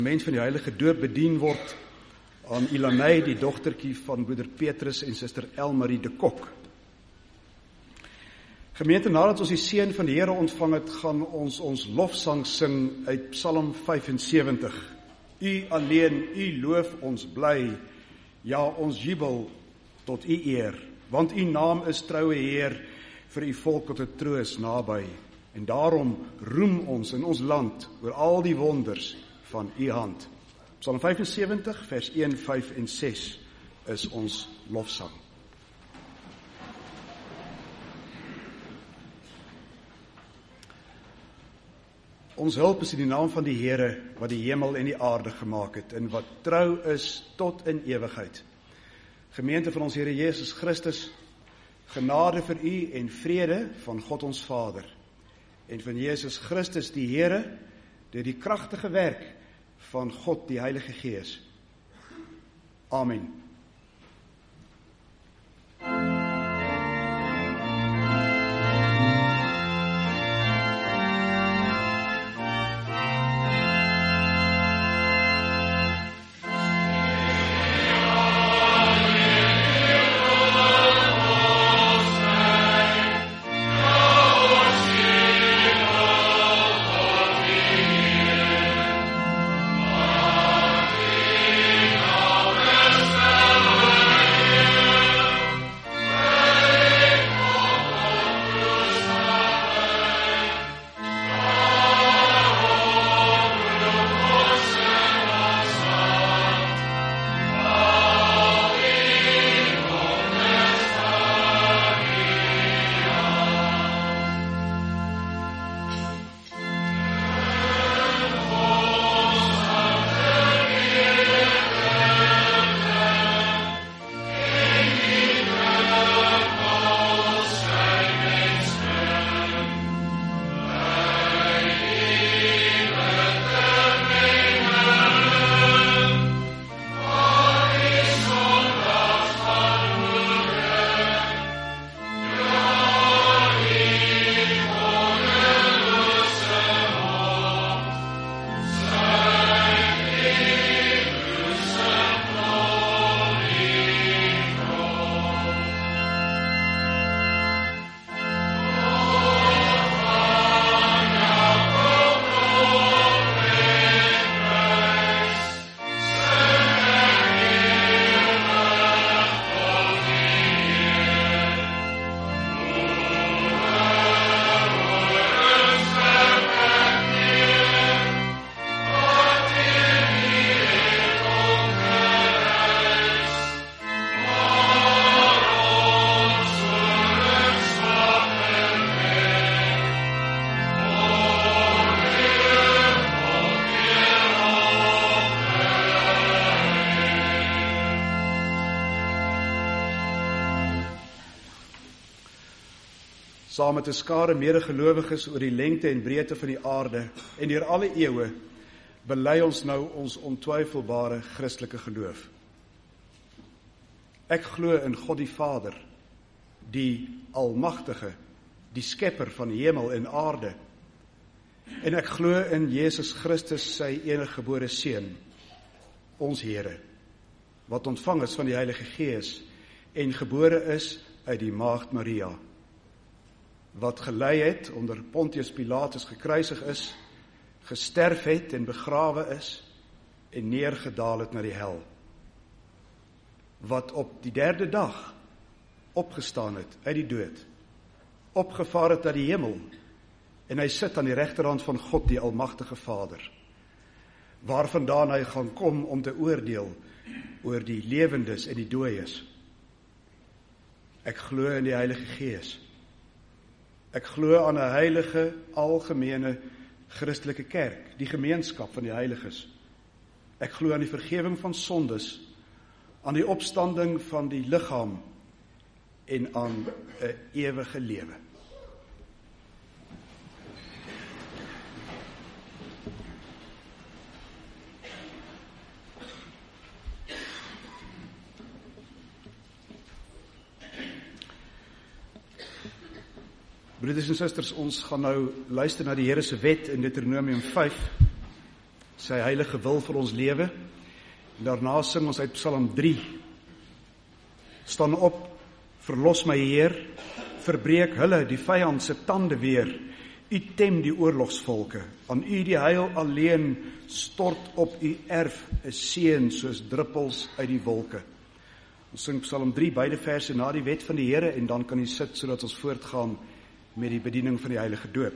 Mens van die heilige doop bedien word aan Ilanay, die dogtertjie van broeder Petrus en suster Elmarie de Kok. Gemeente, nadat ons die seën van die Here ontvang het, gaan ons lofsang sing uit Psalm 75. U alleen, u loof ons bly, ja ons jubel tot u eer, want u naam is troue Heer, vir u volk tot 'n troos naby. En daarom roem ons in ons land oor al die wonders van u hand. Psalm 75, vers 1, 5 en 6 is ons lofsang. Ons hulp is in die naam van die Here, wat die hemel en die aarde gemaak het, en wat trou is tot in ewigheid. Gemeente van ons Here Jesus Christus, genade vir u en vrede van God ons Vader, en van Jesus Christus die Here, deur die kragtige werk van God die Heilige Gees. Amen. Saam met 'n skare medegelowiges oor die lengte en breedte van die aarde en deur alle eeue, bely ons nou ons ontwyfelbare Christelike geloof. Ek glo in God die Vader, die Almagtige, die Skepper van hemel en aarde. En ek glo in Jesus Christus, sy eniggebore Seun, ons Here, wat ontvang is van die Heilige Gees en gebore is uit die Maagd Maria, wat gelei het, onder Pontius Pilatus gekruisig is, gesterf het en begrawe is, en neergedaal het na die hel, wat op die 3de dag opgestaan het uit die dood, opgevaar het na die hemel, en hy sit aan die regterhand van God die Almagtige Vader, waarvandaan hy gaan kom om te oordeel oor die lewendes en die dooies. Ek glo in die Heilige Gees. Ek glo aan 'n heilige, algemene, Christelike kerk, die gemeenskap van die heiliges. Ek glo aan die vergewing van sondes, aan die opstanding van die liggaam en aan 'n ewige lewe. Broeders en susters, ons gaan nou luister na die Here se wet in Deuteronomium 5. sy heilige wil vir ons lewe. En daarna sing ons uit Psalm 3. Staan op, verlos my Heer, verbreek hulle die vyand se tande weer. U tem die oorlogsvolke, aan u die heil alleen, stort op u erf 'n seën soos druppels uit die wolke. Ons sing Psalm 3, beide verse na die wet van die Here, en dan kan u sit sodat ons voortgaan met die bediening van die heilige doop.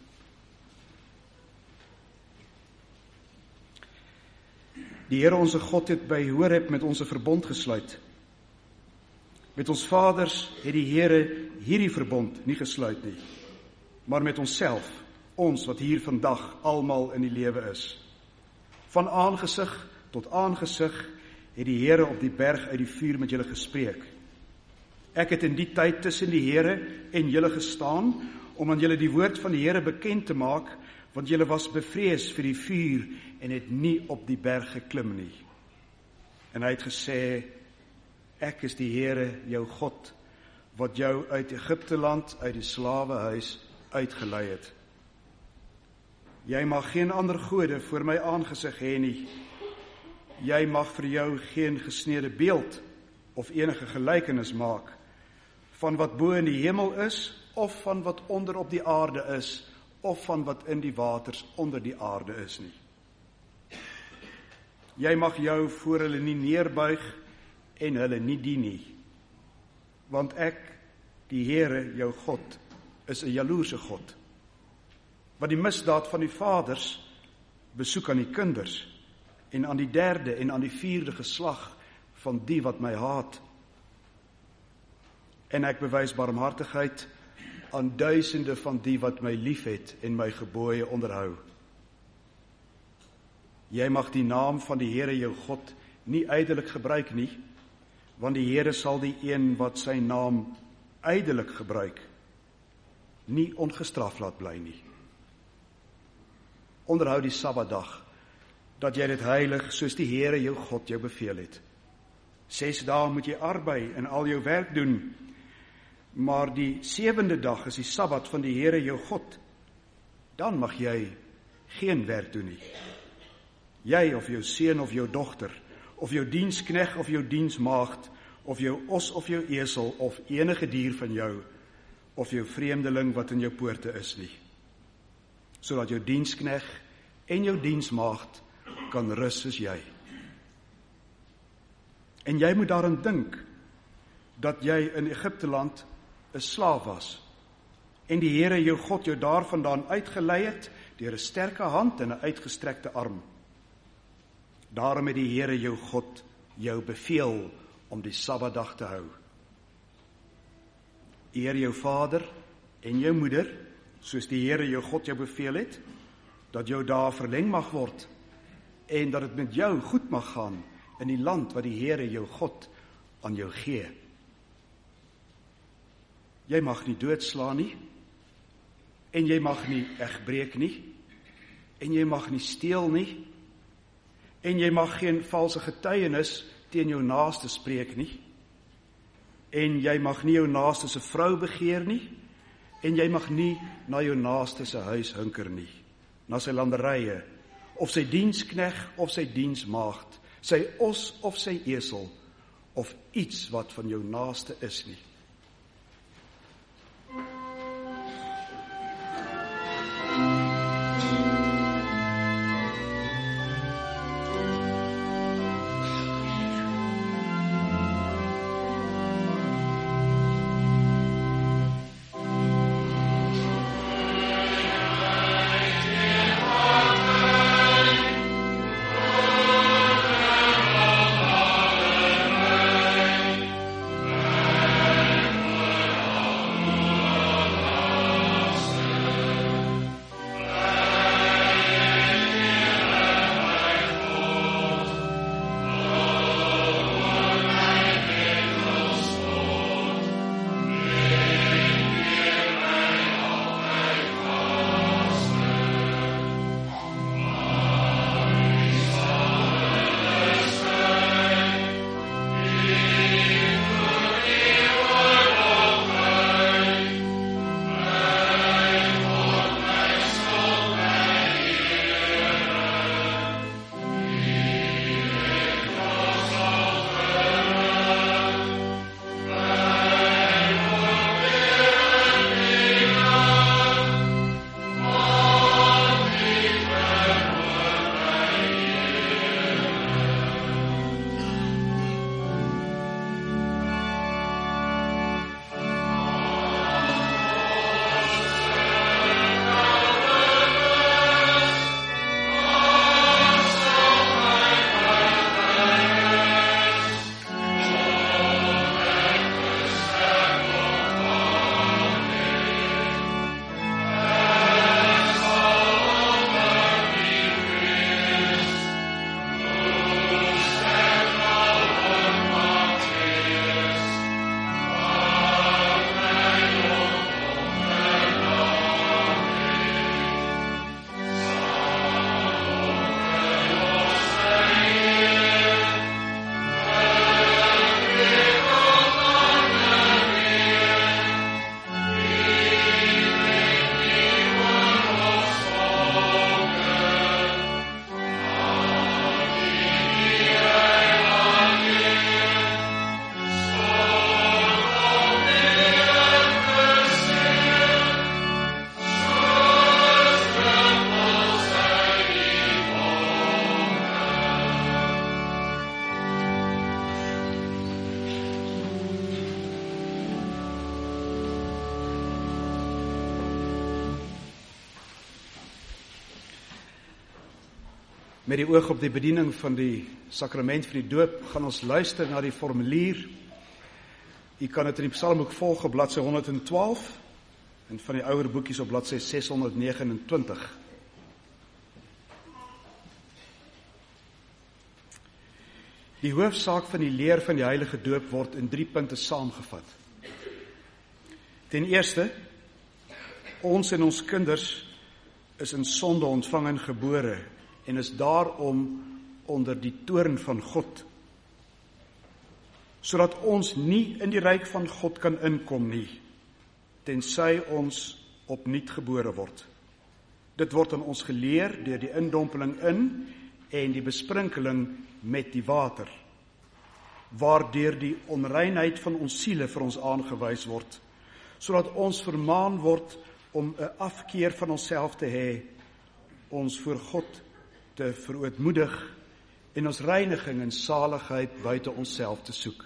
Die Here onze God het by Horeb met ons 'n verbond gesluit. Met ons vaders het die Here hierdie verbond nie gesluit nie, maar met onsself, ons wat hier vandag almal in die lewe is. Van aangesig tot aangesig het die Here op die berg uit die vuur met julle gespreek. Ek het in die tyd tussen die Here en julle gestaan, om aan julle die woord van die Here bekend te maak, want julle was bevrees vir die vuur en het nie op die berg geklim nie. En hy het gesê, ek is die Here, jou God, wat jou uit Egipteland, uit die slawehuis uitgelei het. Jy mag geen ander gode voor my aangesig hê nie. Jy mag vir jou geen gesneede beeld of enige gelykenis maak van wat bo in die hemel is, of van wat onder op die aarde is, of van wat in die waters onder die aarde is nie. Jy mag jou voor hulle nie neerbuig en hulle nie dien nie, want ek, die Here, jou God, is 'n jaloerse God, wat die misdaad van die vaders besoek aan die kinders, en aan die 3de en aan die 4de geslag van die wat my haat. En ek bewys barmhartigheid aan duisende van die wat my liefhet en my gebooie onderhou. Jy mag die naam van die Here jou God nie ydelik gebruik nie, want die Here sal die een wat sy naam ydelik gebruik, nie ongestraf laat bly nie. Onderhou die Sabbatdag, dat jy dit heilig soos die Here jou God jou beveel het. 6 dae moet jy arbei en al jou werk doen, maar die 7de dag is die Sabbat van die Here jou God. Dan mag jy geen werk doen nie. Jy of jou seun of jou dogter, of jou dienskneg of jou diensmaagd, of jou os of jou esel, of enige dier van jou, of jou vreemdeling wat in jou poorte is nie, sodat jou dienskneg en jou diensmaagd kan rus soos jy. En jy moet daaraan dink, dat jy in Egipteland 'n slaaf was, en die Here jou God jou daarvandaan uitgelei het, deur 'n sterke hand en 'n uitgestrekte arm. Daarom het die Here jou God jou beveel om die Sabbatdag te hou. Eer jou vader en jou moeder, soos die Here jou God jou beveel het, dat jou dae verleng mag word, en dat het met jou goed mag gaan in die land wat die Here jou God aan jou gee. Jy mag nie doodslaan nie, en jy mag nie egbreek nie, en jy mag nie steel nie, en jy mag geen valse getuienis teen jou naaste spreek nie, en jy mag nie jou naaste se vrou begeer nie, en jy mag nie na jou naaste se huis hunker nie, na sy landerye, of sy dienskneg of sy diensmaagd, sy os of sy esel, of iets wat van jou naaste is nie. Met die oog op die bediening van die sakrament van die doop, gaan ons luister na die formulier. U kan dit in die psalmboek volg op bladsy 112 en van die ouer boekies op bladsy 629. Die hoofsaak van die leer van die heilige doop word in 3 punte saamgevat. Ten eerste, ons en ons kinders is in sonde ontvang en gebore en is daarom onder die toorn van God, sodat ons nie in die ryk van God kan inkom nie, tensy ons opnuut gebore word. Dit word aan ons geleer deur die indompeling in en die besprinkeling met die water, waardeur die onreinheid van ons siele vir ons aangewys word, sodat ons vermaan word om 'n afkeer van onsself te hê, ons voor God te verootmoedig en ons reiniging en saligheid buite onsself te soek.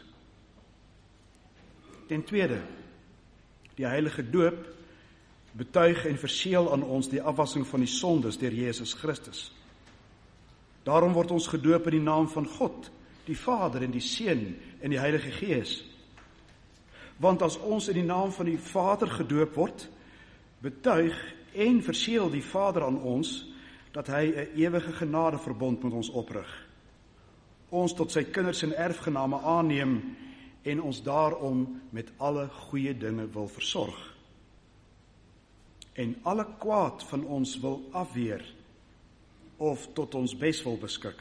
Ten tweede, die heilige doop betuig en verseël aan ons die afwassing van die sondes deur Jesus Christus. Daarom word ons gedoop in die naam van God, die Vader en die Seun en die Heilige Gees. Want as ons in die naam van die Vader gedoop word, betuig en verseël die Vader aan ons dat hy 'n ewige genadeverbond met ons oprig, ons tot sy kinders en erfgename aanneem en ons daarom met alle goeie dinge wil versorg en alle kwaad van ons wil afweer of tot ons bes wil beskik.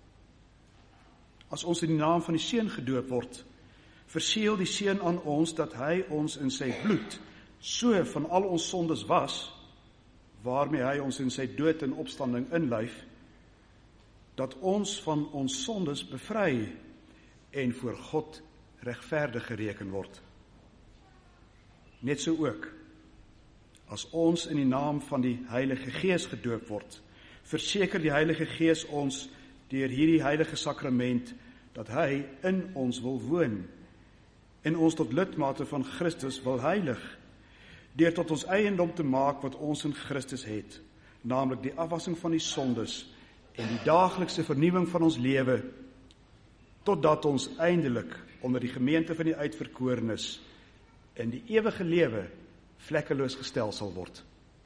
As ons in die naam van die Seun gedoop word, verseël die Seun aan ons dat hy ons in sy bloed so van al ons sondes was, waarmee hy ons in sy dood en opstanding inlyf, dat ons van ons sondes bevry en voor God regverdig gereken word. Net so ook, as ons in die naam van die Heilige Gees gedoop word, verseker die Heilige Gees ons deur hierdie heilige sakrament dat hy in ons wil woon en ons tot lidmate van Christus wil heilig, deur tot ons eiendom te maak wat ons in Christus het, naamlik die afwassing van die sondes en die daaglikse vernuwing van ons lewe, totdat ons eindelik onder die gemeente van die uitverkorenes in die ewige lewe vlekkeloos gestel sal word.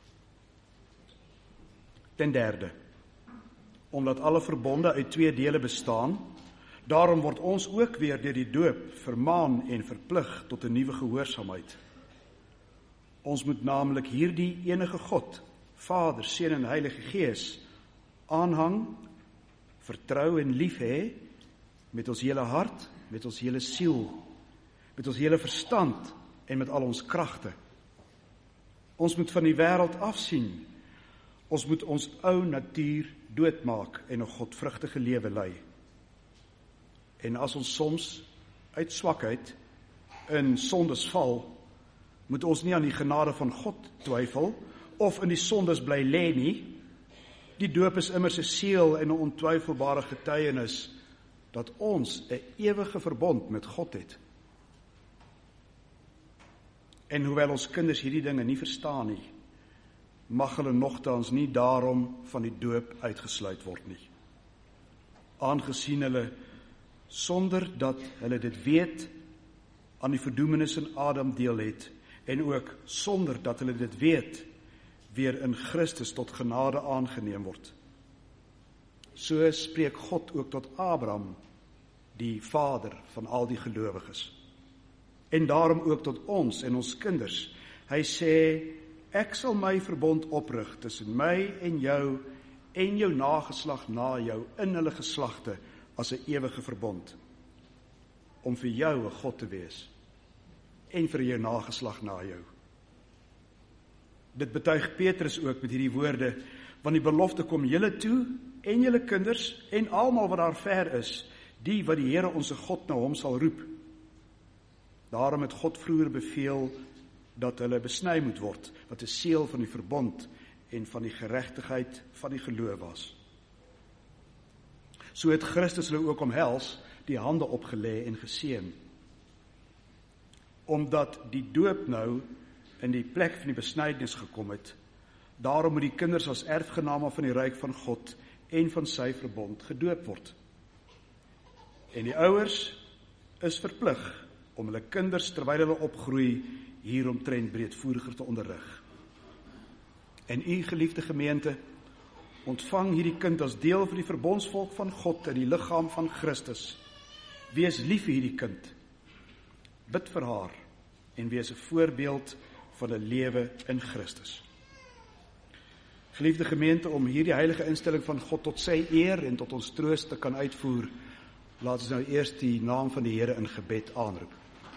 Ten derde, omdat alle verbonde uit 2 dele bestaan, daarom word ons ook weer deur die doop vermaan en verplig tot 'n nuwe gehoorsaamheid. Ons moet naamlik hierdie enige God, Vader, Seun en Heilige Gees, aanhang, vertrou en lief hê, met ons hele hart, met ons hele siel, met ons hele verstand en met al ons kragte. Ons moet van die wêreld afsien. Ons moet ons ou natuur doodmaak en 'n godvrugtige lewe lei. En as ons soms uit swakheid in sondes val, moet ons nie aan die genade van God twyfel of in die sondes bly lê nie. Die doop is immers 'n seël en 'n ontwyfelbare getuienis dat ons 'n ewige verbond met God het. En hoewel ons kinders hierdie dinge nie verstaan nie, mag hulle nogtans nie daarom van die doop uitgesluit word nie. Aangesien hulle, sonder dat hulle dit weet, aan die verdoemenis in Adam deel het, en ook sonder dat hulle dit weet, weer in Christus tot genade aangeneem word. So spreek God ook tot Abraham, die vader van al die gelowiges. En daarom ook tot ons en ons kinders. Hy sê, ek sal my verbond oprig tussen my en jou nageslag na jou in hulle geslagte as 'n ewige verbond, om vir jou 'n God te wees en vir jou nageslag na jou. Dit betuig Petrus ook met hierdie woorde, want die belofte kom julle toe en julle kinders en almal wat daar ver is, die wat die Here onse God na hom sal roep. Daarom het God vroeër beveel dat hulle besny moet word, wat 'n seël van die verbond en van die geregtigheid van die geloof was. So het Christus hulle ook omhels, die hande opgelê en geseën. Omdat die doop nou in die plek van die besnydenis gekom het, daarom moet die kinders as erfgename van die ryk van God en van sy verbond gedoop word. En die ouers is verplig om hulle kinders terwyl hulle opgroei hieromtrent breedvoeriger te onderrig. En u, geliefde gemeente, ontvang hierdie kind as deel van die verbondsvolk van God in die liggaam van Christus. Wees lief vir hierdie kind. Bid vir haar en wees 'n voorbeeld van 'n lewe in Christus. Geliefde gemeente, om hierdie heilige instelling van God tot sy eer en tot ons troos te kan uitvoer, laat ons nou eers die naam van die Here in gebed aanroep.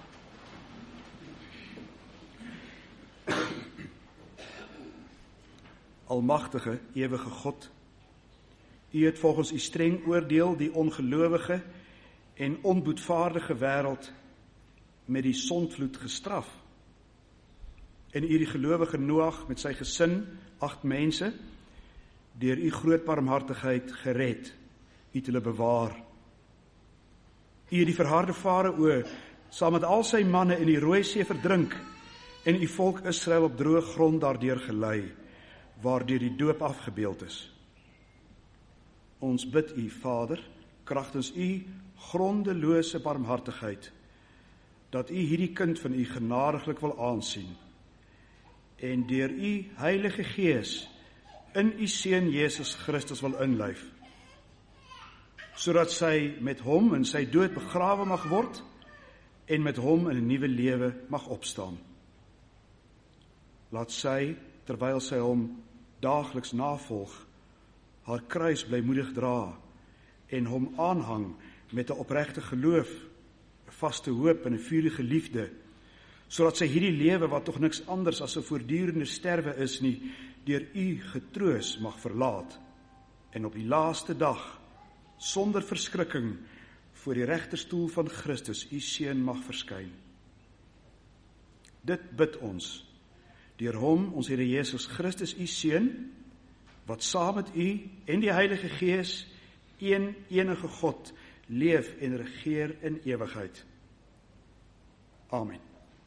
Almagtige, ewige God, u het volgens u streng oordeel die ongelowige en onboetvaardige wêreld met die sondvloed gestraf. En u die gelowige Noag met sy gesin, 8 mense, deur u groot barmhartigheid gered, u het hulle bewaar. U het die verharde Farao saam met al sy manne in die Rooi See verdrink en u volk Israel op droë grond daardeur gelei, waardeur die doop afgebeeld is. Ons bid u, Vader, kragtens u grondelose barmhartigheid, dat u hierdie kind van u genadiglik wil aansien en deur u Heilige Gees in u Seun Jesus Christus wil inlyf, sodat sy met hom in sy dood begrawe mag word en met hom in 'n nuwe lewe mag opstaan. Laat sy, terwyl sy hom daagliks navolg, haar kruis blymoedig dra en hom aanhang met 'n opregte geloof, 'n vaste hoop en 'n vurige liefde, sodat sy hierdie lewe wat tog niks anders as 'n voortdurende sterwe is nie, deur u getroos mag verlaat en op die laaste dag sonder verskrikking voor die regterstoel van Christus, u Seun, mag verskyn. Dit bid ons deur hom, ons Here Jesus Christus, u Seun, wat saam met u en die Heilige Gees, een enige God, leef en regeer in ewigheid. Amen.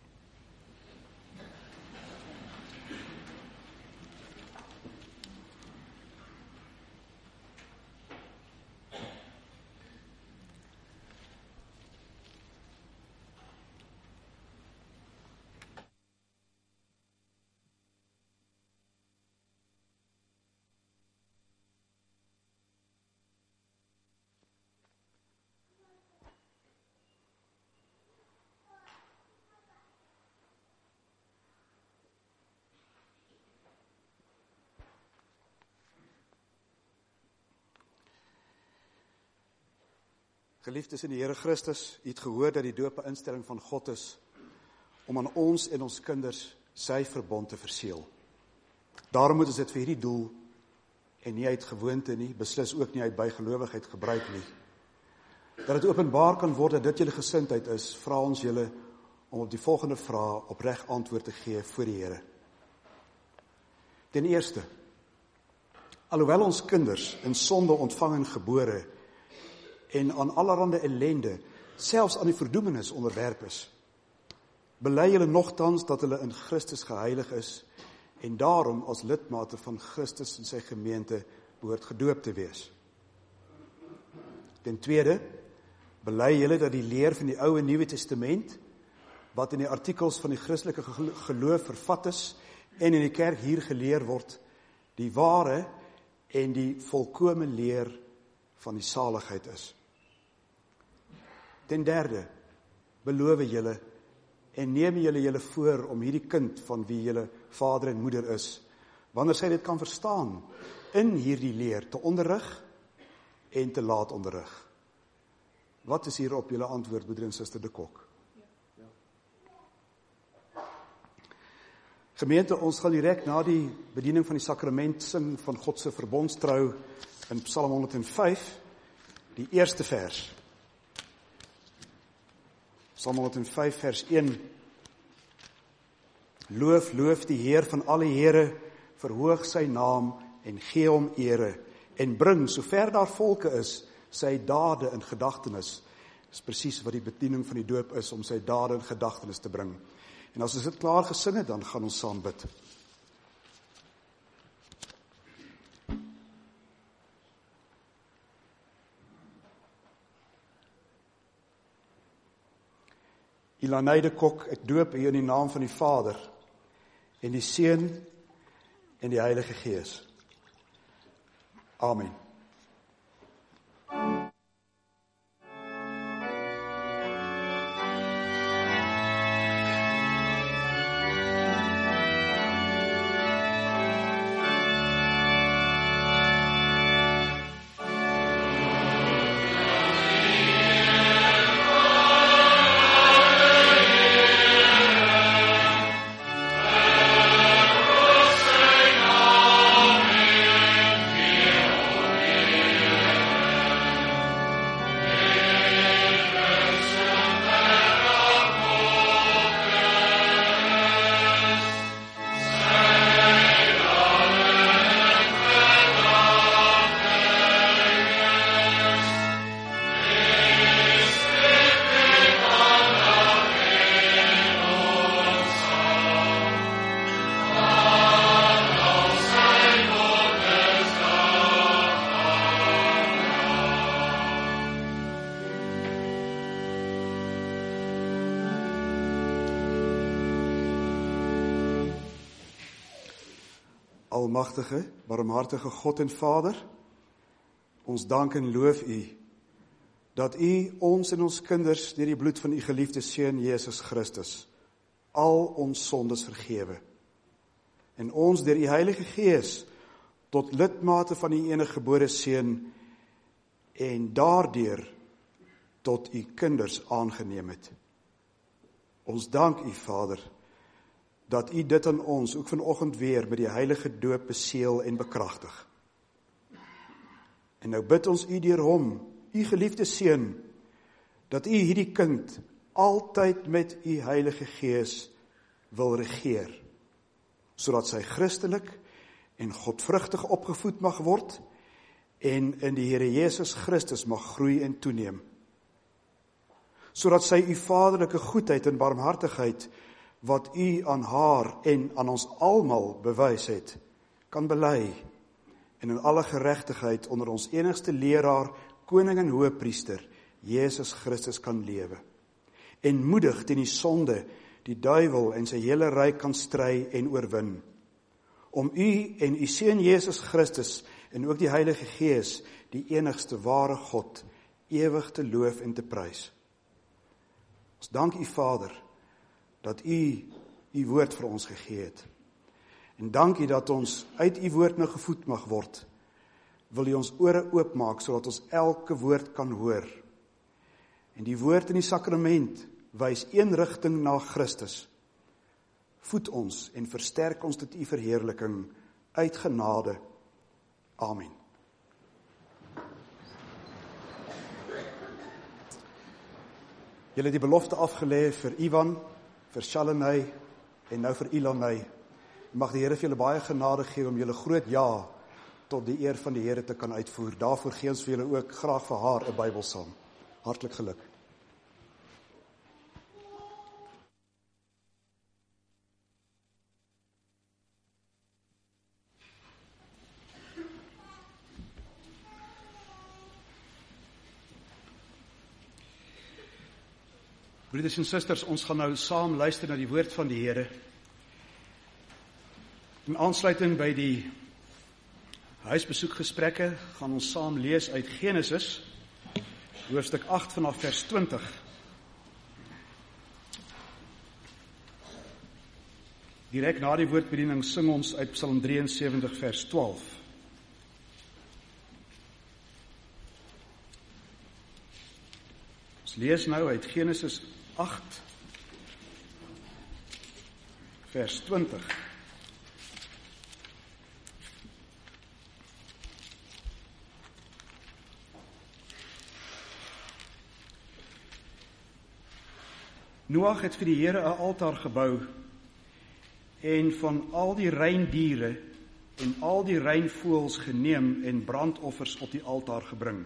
Geliefdes in die Here Christus, u het gehoor dat die doop 'n instelling van God is om aan ons en ons kinders sy verbond te verseël. Daarom moet ons dit vir hierdie doel en nie uit gewoonte nie, beslis ook nie uit bygelowigheid gebruik nie. Dat dit openbaar kan word dat dit julle gesindheid is, vra ons julle om op die volgende vrae opreg antwoord te gee voor die Here. Ten eerste, alhoewel ons kinders in sonde ontvang en gebore en aan allerhande ellende, selfs aan die verdoemenis onderwerp is, bely hulle nogtans dat hulle in Christus geheilig is en daarom as lidmate van Christus en sy gemeente behoort gedoop te wees. Ten tweede, bely julle dat die leer van die Ou en Nuwe Testament, wat in die artikels van die Christelike geloof vervat is en in die kerk hier geleer word, die ware en die volkome leer van die saligheid is. Ten derde, beloof julle en neem julle voor om hierdie kind van wie julle vader en moeder is, wanneer sy dit kan verstaan, in hierdie leer te onderrig en te laat onderrig. Wat is hierop julle antwoord, broeder en suster de Kok? Gemeente, ons gaan direk na die bediening van die sakrament sing van God se verbondstrou in Psalm 105, die eerste vers. Psalm 105 vers 1. Loof, loof die Heer van alle Here, verhoog sy naam en gee hom ere, en bring, sover daar volke is, sy dade in gedagtenis. Dis presies wat die bediening van die doop is, om sy dade in gedagtenis te bring. En as ons dit klaar gesing het, dan gaan ons saam bid. Ilanay de Kok, ek doop u in die naam van die Vader en die Seun en die Heilige Gees. Amen. Almagtige, barmhartige God en Vader, ons dank en loof u, dat u ons en ons kinders deur die bloed van u geliefde Seun Jesus Christus al ons sondes vergewe, en ons deur u Heilige Gees tot lidmate van u eniggebore Seun en daardeur tot u kinders aangeneem het. Ons dank u, Vader, dat u dit aan ons ook vanoggend weer met die heilige doop beseël en bekragtig. En nou bid ons u deur hom, u geliefde Seun, dat u hierdie kind altyd met u Heilige Gees wil regeer, sodat sy Christelik en godvrugtig opgevoed mag word en in die Here Jesus Christus mag groei en toeneem, sodat sy u vaderlike goedheid en barmhartigheid wat u aan haar en aan ons almal bewys het, kan bely en in alle geregtigheid onder ons enigste leraar, koning en hoëpriester, Jesus Christus kan lewe. En moedig teen die sonde, die duiwel en sy hele ryk kan stry en oorwin. Om u en u Seun Jesus Christus en ook die Heilige Gees, die enigste ware God, ewig te loof en te prys. Ons dank u, Vader, dat u woord vir ons gegee het. En dankie dat ons uit u woord nou gevoed mag word. Wil u ons ore oopmaak, sodat ons elke woord kan hoor. En die woord in die sakrament wys een rigting na Christus. Voed ons en versterk ons tot u verheerliking uit genade. Amen. Julle het die belofte afgelê vir Ivan, vir Shalonay en nou vir Ilanay. Mag die Here vir julle baie genade gee om julle groot ja tot die eer van die Here te kan uitvoer. Daarvoor gee ons vir julle ook graag vir haar 'n Bybel saam. Hartlik geluk. Broeders en susters, ons gaan nou saam luister na die woord van die Here. In aansluiting by die huisbesoekgesprekke gaan ons saam lees uit Genesis, hoofstuk 8 vanaf vers 20. Direk na die woordbediening sing ons uit Psalm 73 vers 12. Ons lees nou uit Genesis 8 vers 20. Noag het vir die Here 'n altaar gebou en van al die reindiere en al die reinvoëls geneem en brandoffers op die altaar gebring.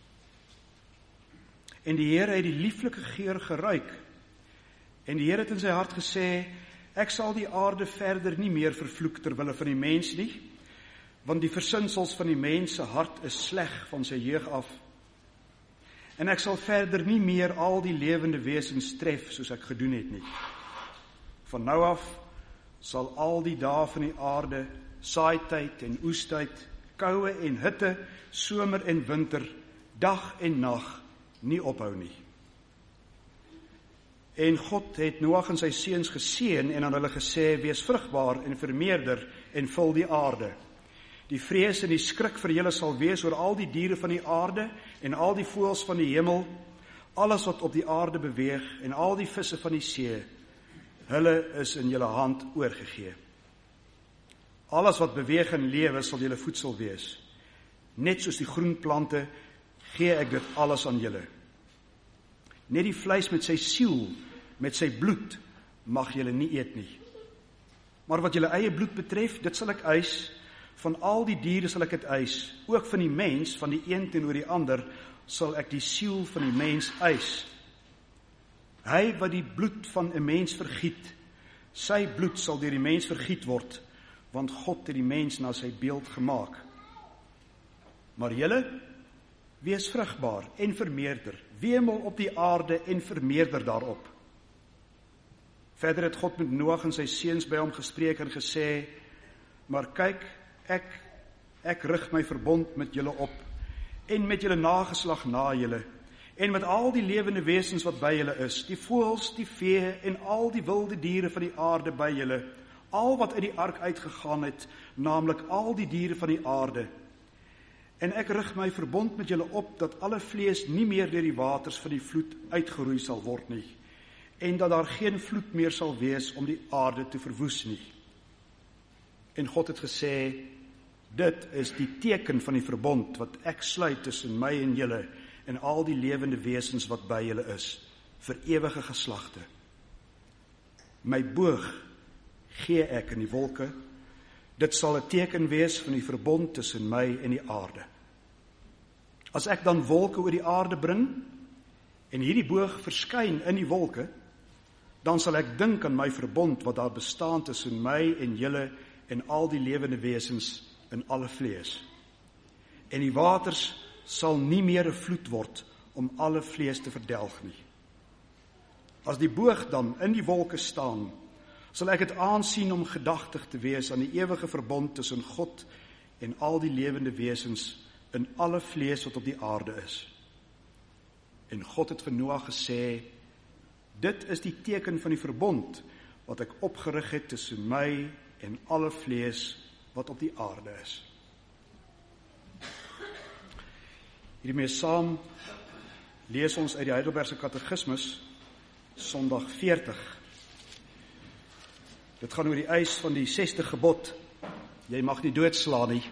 En die Here het die lieflike geur geruik. En die Here het in sy hart gesê, ek sal die aarde verder nie meer vervloek ter wille van die mens nie, want die versinsels van die mens se hart is sleg van sy jeug af. en ek sal verder nie meer al die lewende wesens tref soos ek gedoen het nie. Van nou af sal al die dae van die aarde, saaityd en oestyd, koue en hitte, somer en winter, dag en nag nie ophou nie. En God het Noag en sy seuns geseën en aan hulle gesê, wees vrugbaar en vermeerder en vul die aarde. Die vrees en die skrik vir julle sal wees oor al die diere van die aarde en al die voëls van die hemel, alles wat op die aarde beweeg en al die visse van die see, hulle is in julle hand oorgegee. Alles wat beweeg en lewe sal julle voedsel wees. Net soos die groen plante gee ek dit alles aan julle. Net die vleis met sy siel, met sy bloed, mag julle nie eet nie. Maar wat julle eie bloed betref, dit sal ek eis. Van al die diere sal ek dit eis. Ook van die mens, van die een teenoor die ander, sal ek die siel van die mens eis. Hy wat die bloed van 'n mens vergiet, sy bloed sal deur die mens vergiet word, want God het die mens na sy beeld gemaak. Maar julle, wees vrugbaar en vermeerder, wemel op die aarde en vermeerder daarop. Verder het God met Noag en sy seuns by hom gespreek en gesê, maar kyk, ek rig my verbond met julle op, en met julle nageslag na julle, en met al die lewende wesens wat by julle is, die voëls, die vee, en al die wilde diere van die aarde by julle, al wat uit die ark uitgegaan het, naamlik al die diere van die aarde. En ek rig my verbond met julle op, dat alle vlees nie meer deur die waters van die vloed uitgeroei sal word nie, en dat daar geen vloed meer sal wees om die aarde te verwoes nie. En God het gesê, dit is die teken van die verbond, wat ek sluit tussen my en julle, en al die lewende wesens wat by julle is, vir ewige geslagte. My boog gee ek in die wolke, dit sal 'n teken wees van die verbond tussen my en die aarde. As ek dan wolke oor die aarde bring, en hierdie boog verskyn in die wolke, dan sal ek dink aan my verbond wat daar bestaan tussen my en julle en al die lewende wesens in alle vlees. En die waters sal nie meer 'n vloed word om alle vlees te verdelg nie. As die boog dan in die wolke staan, sal ek het aansien om gedagtig te wees aan die ewige verbond tussen God en al die lewende wesens in alle vlees wat op die aarde is. En God het vir Noag gesê, dit is die teken van die verbond wat ek opgerig het tussen my en alle vlees wat op die aarde is. Hiermee saam lees ons uit die Heidelbergse Katekismus, Sondag 40. Dit gaan oor die eis van die 6de gebod. Jy mag nie doodslaan nie.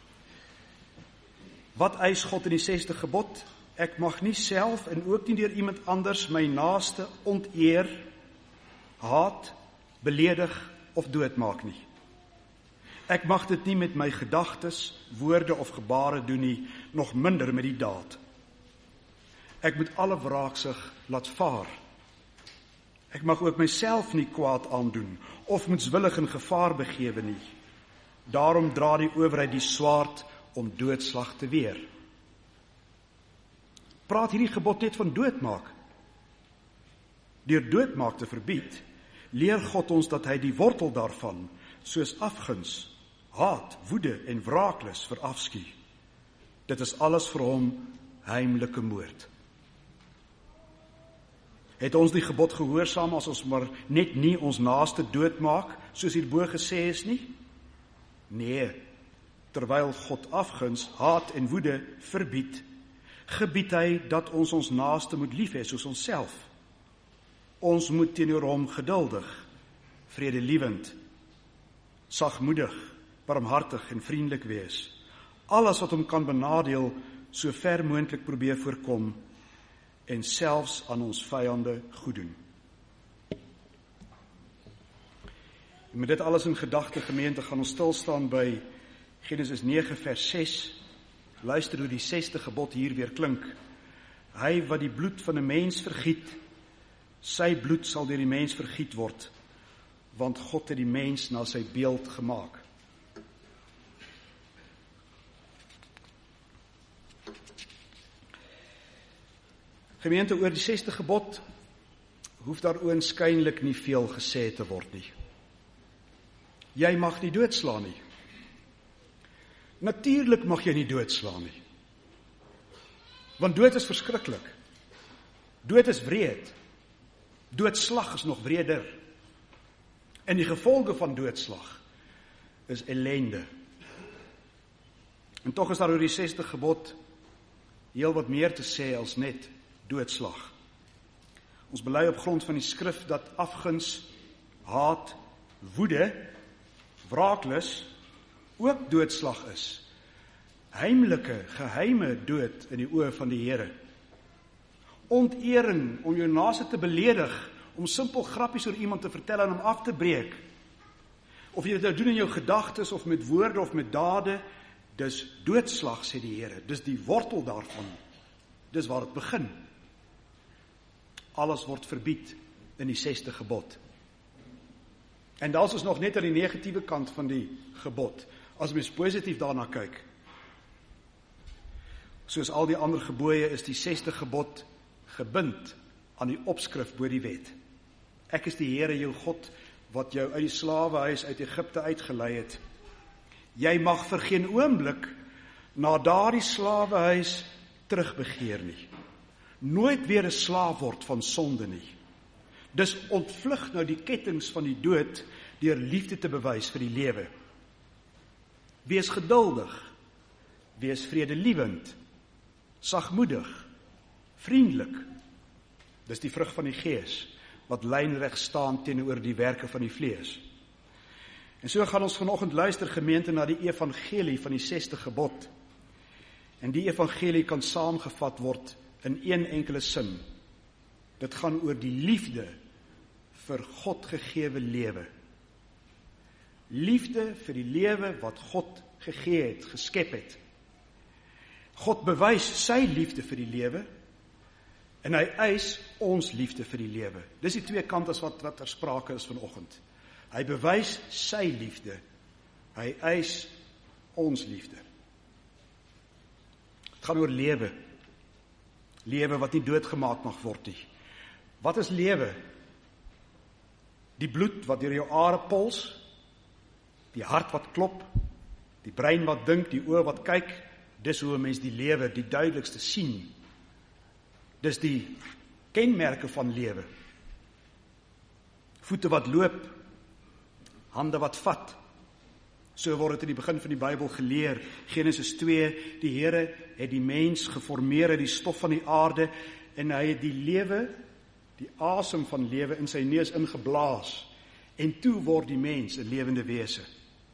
Wat eis God in die 6de gebod? Ek mag nie self en ook nie deur iemand anders my naaste onteer, haat, beledig of doodmaak nie. Ek mag dit nie met my gedagtes, woorde of gebare doen nie, nog minder met die daad. Ek moet alle wraaksug laat vaar. Ek mag ook myself nie kwaad aandoen of moedswillig in gevaar begewe nie. Daarom dra die owerheid die swaard om doodslag te weer. Praat hierdie gebod net van doodmaak? Deur doodmaak te verbied, leer God ons dat hy die wortel daarvan, soos afguns, haat, woede en wraaklus verafskuw. Dit is alles vir hom heimlike moord. Het ons die gebod gehoorsaam as ons maar net nie ons naaste doodmaak, soos hierbo gesê is nie? Nee, terwyl God afguns, haat en woede verbied, gebied hy dat ons ons naaste moet lief hê soos onsself. Ons moet teenoor hom geduldig, vredelievend, sagmoedig, barmhartig en vriendelik wees. Alles wat hom kan benadeel, so ver moontlik probeer voorkom en selfs aan ons vyande goed doen. En met dit alles in gedagte, gemeente, gaan ons stil staan by Genesis 9 vers 6. Luister hoe die 6de gebod hier weer klink. Hy wat die bloed van 'n mens vergiet, sy bloed sal deur die mens vergiet word, want God het die mens na sy beeld gemaak. Gemeente, oor die 6de gebod hoef daar oënskynlik nie veel gesê te word nie. Jy mag nie doodslaan nie. Natuurlik mag jy nie doodslaan nie. Want dood is verskriklik. Dood is wreed. Doodslag is nog wreder. En die gevolge van doodslag is ellende. En tog is daar oor die 6de gebod heel wat meer te sê as net doodslag. Ons bely op grond van die skrif dat afguns, haat, woede, wraaklus ook doodslag is. Heimlike, geheime dood in die oë van die Here. Ontering om jou naaste te beledig, om simpel grappies oor iemand te vertel en hom af te breek. Of jy dit nou doen in jou gedagtes of met woorde of met dade, dis doodslag, sê die Here. Dis die wortel daarvan. Dis waar dit begin. Alles word verbied in die 6de gebod. En daar is ons nog net aan die negatiewe kant van die gebod, as mens positief daarna kyk. Soos al die ander gebooie is die 6de gebod gebind aan die opskrif bo die wet. Ek is die Here jou God, wat jou uit die slawehuis uit Egipte uitgelei het. Jy mag vir geen oomblik na daardie slawehuis terugbegeer nie. Nooit weer 'n slaaf word van sonde nie. Dus ontvlug nou die kettinge van die dood deur liefde te bewys vir die lewe. Wees geduldig, wees vredelievend, sagmoedig, vriendelik. Dis die vrug van die Gees, wat lynreg staan teenoor die werke van die vlees. En so gaan ons vanoggend luister, gemeente, na die evangelie van die 6de gebod. En die evangelie kan saamgevat word in een enkele sin. Dit gaan oor die liefde vir God gegewe lewe. Liefde vir die lewe wat God gegee het, geskep het. God bewys sy liefde vir die lewe, en hy eis ons liefde vir die lewe. Dis die twee kante wat ter sprake is vanoggend. Hy bewys sy liefde, hy eis ons liefde. Het gaan oor lewe. Lewe wat nie doodgemaak mag word nie. Wat is lewe? Die bloed wat deur jou are pols, die hart wat klop, die brein wat dink, die oë wat kyk, dis hoe 'n mens die lewe die duidelikste sien. Dis die kenmerke van lewe. Voete wat loop, hande wat vat. So word dit in die begin van die Bybel geleer. Genesis 2, die Here het die mens geformeer uit die stof van die aarde, en hy het die lewe, die asem van lewe in sy neus ingeblaas, en toe word die mens 'n lewende wese.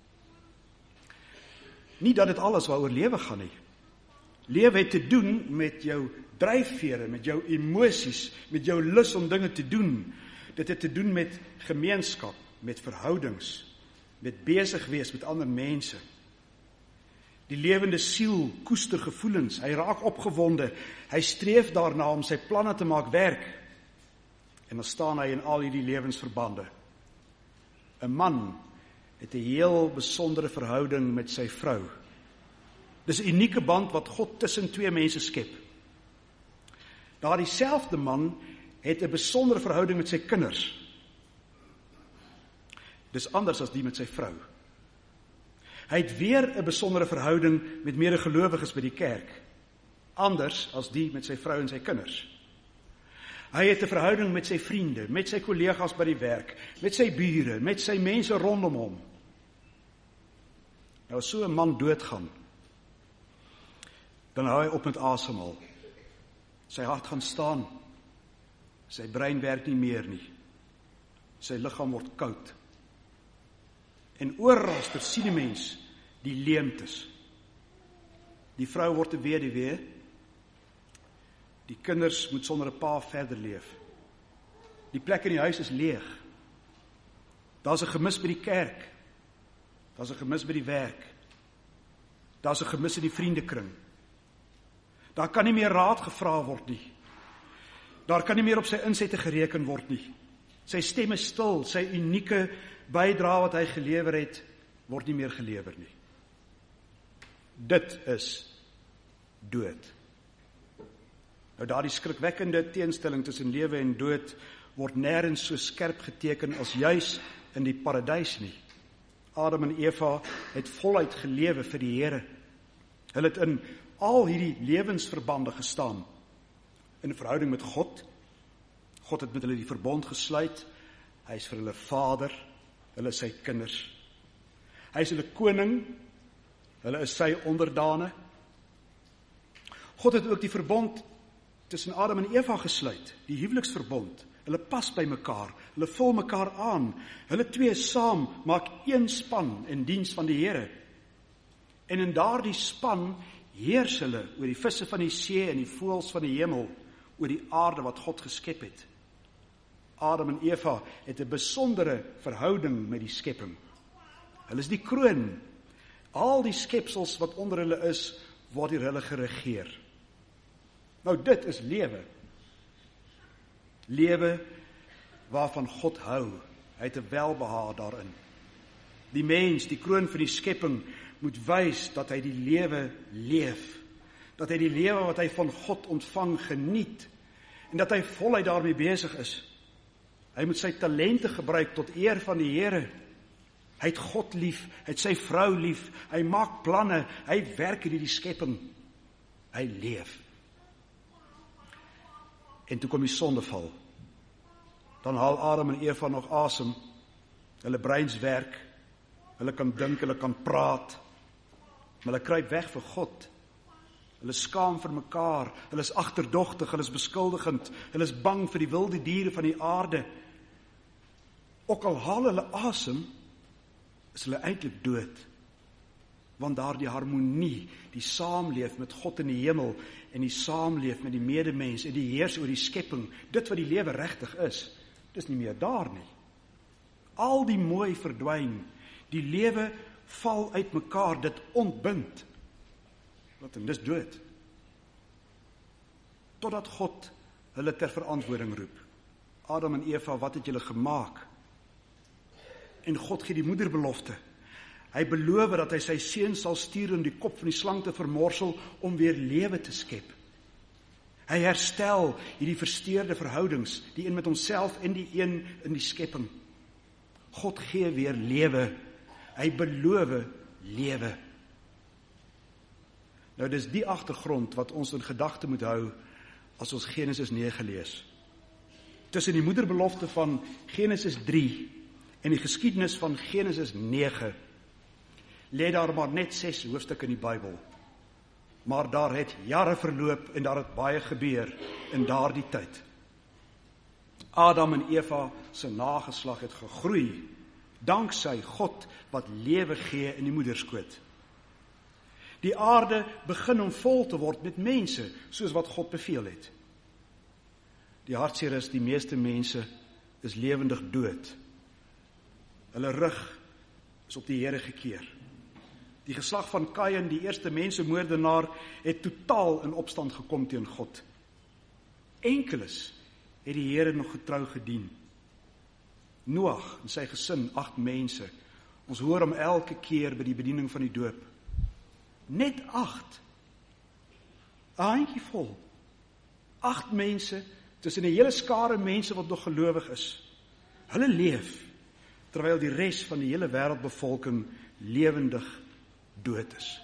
Nie dat dit alles waaroor lewe gaan nie. Lewe het te doen met jou dryfvere, met jou emosies, met jou lus om dinge te doen. Dit het te doen met gemeenskap, met verhoudings, met besig wees met ander mense. Die lewende siel koester gevoelens, hy raak opgewonde, hy streef daarna om sy planne te maak werk. En dan staan hy in al hierdie lewensverbande. 'n Man het 'n heel besondere verhouding met sy vrou. Dis 'n unieke band wat God tussen twee mense skep. Daardie selfde man het 'n besondere verhouding met sy kinders. Dis anders as die met sy vrou. Hy het weer 'n besondere verhouding met medegelowiges by die kerk. Anders as die met sy vrou en sy kinders. Hy het 'n verhouding met sy vriende, met sy kollegas by die werk, met sy bure, met sy mense rondom hom. Nou as so 'n man doodgaan, dan hou hy op met asemhaal. Sy hart gaan staan. Sy brein werk nie meer nie. Sy liggaam word koud. En oral sien die mens die leemtes. Die vrou word 'n weduwee. Die kinders moet sonder 'n pa verder leef. Die plek in die huis is leeg. Daar's 'n gemis by die kerk. Daar's 'n gemis by die werk. Daar's 'n gemis in die vriendekring. Daar kan nie meer raad gevra word nie. Daar kan nie meer op sy insette gereken word nie. Sy stem is stil, sy unieke bydrae wat hy gelewer het, word nie meer gelewer nie. Dit is dood. Nou daardie skrikwekkende teenstelling tussen lewe en dood word nêrens so skerp geteken as juis in die paradys nie. Adam en Eva het voluit gelewe vir die Here. Hulle het in al hierdie lewensverbande gestaan. In verhouding met God. God het met hulle die verbond gesluit. Hy is vir hulle vader. Hulle is sy kinders. Hy is hulle koning. Hulle is sy onderdane. God het ook die verbond tussen Adam en Eva gesluit. Die huweliksverbond. Hulle pas by mekaar. Hulle vul mekaar aan. Hulle twee saam maak een span in diens van die Here. En in daardie span heers hulle oor die visse van die see en die voëls van die hemel, oor die aarde wat God geskep het. Adam en Eva het 'n besondere verhouding met die skepping. Hulle is die kroon. Al die skepsels wat onder hulle is, word deur hulle geregeer. Nou dit is lewe. Lewe waarvan God hou. Hy het 'n welbehae daarin. Die mens, die kroon van die skepping, moet wys dat hy die lewe leef. Dat hy die lewe wat hy van God ontvang geniet. En dat hy voluit daarmee besig is. Hy moet sy talente gebruik tot eer van die Here. Hy het God lief, hy het sy vrou lief, hy maak planne, hy werk in die skepping. Hy leef. En toe kom die sondeval. Dan haal Adam en Eva nog asem. Hulle breins werk. Hulle kan dink, hulle kan praat. Maar hulle kruip weg vir God. Hulle skaam vir mekaar. Hulle is agterdogtig, hulle is beskuldigend. Hulle is bang vir die wilde diere van die aarde. Ook al haal hulle asem, is hulle eintlik dood. Want daardie harmonie, die saamleef met God in die hemel en die saamleef met die medemens en die heers oor die skepping, dit wat die lewe regtig is, dis nie meer daar nie. Al die mooi verdwyn, die lewe val uit mekaar, dit ontbind. En dis dood. Totdat God hulle ter verantwoording roep. Adam en Eva, wat het julle gemaak? En God gee die moederbelofte. Hy beloof dat hy sy seun sal stuur om die kop van die slang te vermorsel om weer lewe te skep. Hy herstel hierdie versteurde verhoudings, die een met homself en die een in die skepping. God gee weer lewe. Hy beloof lewe. Nou dis die agtergrond wat ons in gedagte moet hou as ons Genesis 9 lees. Tussen die moederbelofte van Genesis 3 en die geskiedenis van Genesis 9 lê daar maar net 6 hoofstukke in die Bybel. Maar daar het jare verloop en daar het baie gebeur in daardie tyd. Adam en Eva se nageslag het gegroei danksy God wat lewe gee in die moederskoot. Die aarde begin om vol te word met mense, soos wat God beveel het. Die hartseer is, die meeste mense is lewendig dood. Hulle rug is op die Here gekeer. Die geslag van Kain, die eerste mensemoordenaar, het totaal in opstand gekom teen God. Enkeles het die Here nog getrou gedien. Noag en sy gesin, 8 mense. Ons hoor hom elke keer by die bediening van die doop. Net 8. 'n handjievol. 8 mense, tussen 'n hele skare mense wat nog gelowig is. Hulle leef, terwyl die res van die hele wêreldbevolking lewendig dood is.